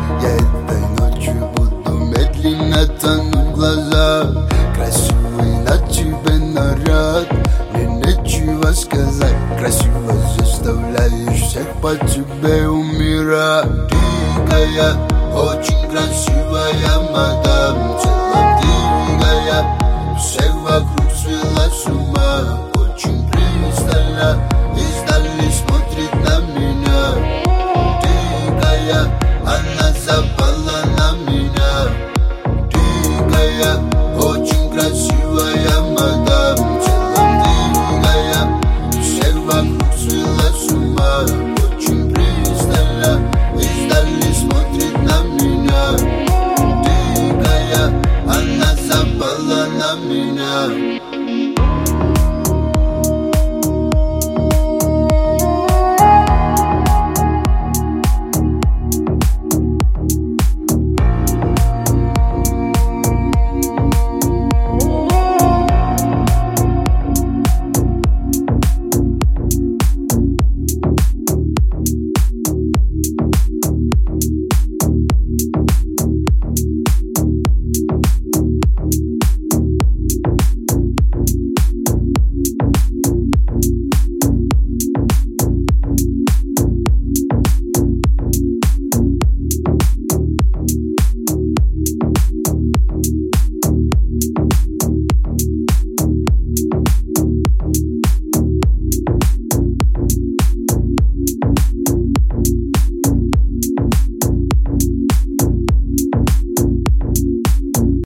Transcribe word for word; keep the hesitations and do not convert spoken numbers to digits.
Я этой ночью буду медленно тонуть в глаза. Красивый на тебе наряд, мне нечего сказать. Красиво заставляешь всех по тебе умирать. Дикая, очень красивая мадам, телом двигая, всех вокруг свела с ума. Очень пристально издали смотрит на меня. Дикая, она запала на меня. Дикая,